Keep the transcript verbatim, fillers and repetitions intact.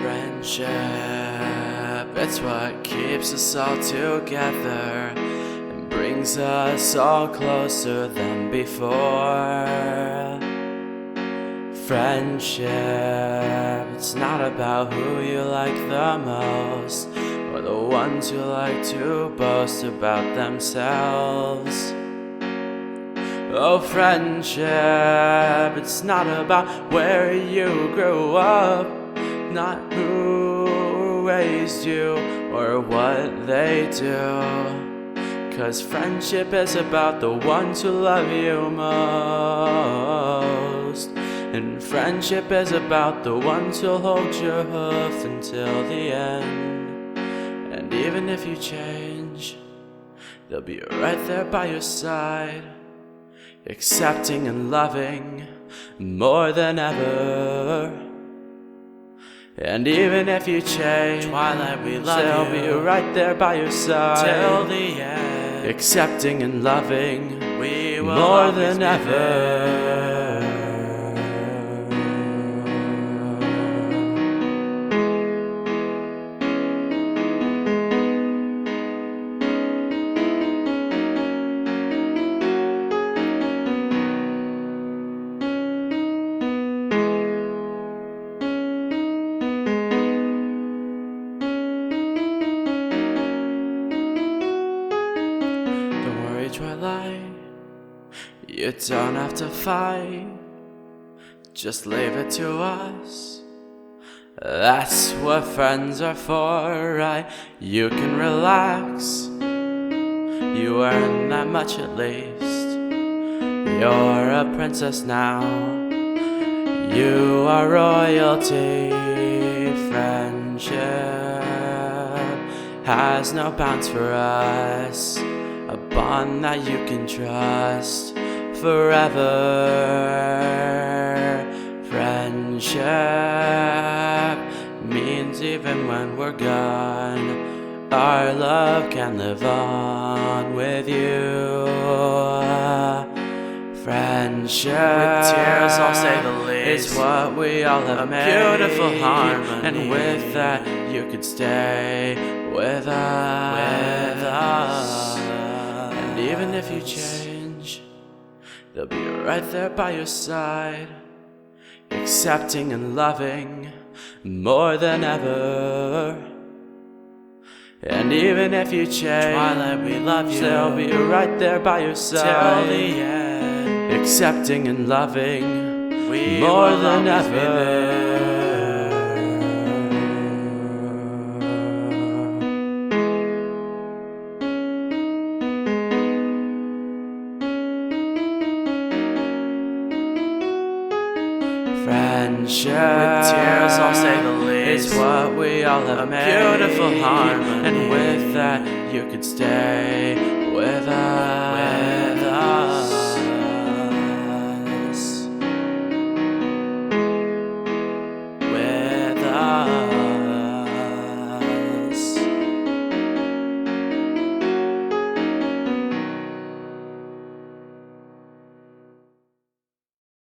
Friendship, it's what keeps us all together and brings us all closer than before. Friendship, it's not about who you like the most or the ones who like to boast about themselves. Oh, friendship, it's not about where you grew up, not who raised you or what they do. 'Cause friendship is about the ones who love you most. And friendship is about the ones who'll hold your hoof until the end. And even if you change, they'll be right there by your side, accepting and loving more than ever. And even if you change, Twilight, we love they'll you be right there by your side till the end. Accepting and loving We will more always than be ever. there. Twilight, you don't have to fight, just leave it to us. That's what friends are for, right? You can relax, you earn that much at least. You're a princess now, you are royalty. Friendship has no bounds for us, a bond that you can trust forever. Friendship means even when we're gone, our love can live on with you. Friendship, with tears, I'll say the least, is what we all have a made. beautiful harmony. And with that, you could stay with us. With us. And even if you change, they'll be right there by your side, accepting and loving more than ever. And even if you change, Twilight, we love you they'll be right there by your side till the end. Accepting and loving We more will than always be ever. there. Friendship, with tears, I'll say the least, is what we all have a made. beautiful harmony. And with that, you could stay with us.